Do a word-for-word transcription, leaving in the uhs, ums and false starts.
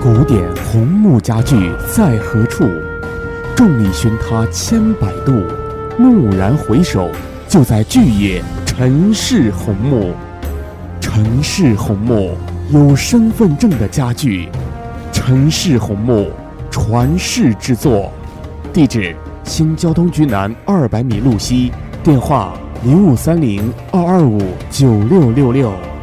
古典红木家具在何处？众里寻他千百度，蓦然回首，就在巨野陈氏红木。陈氏红木有身份证的家具，陈氏红木传世之作。地址：新交通局南二百米路西，电话零五三零二二五九六六六。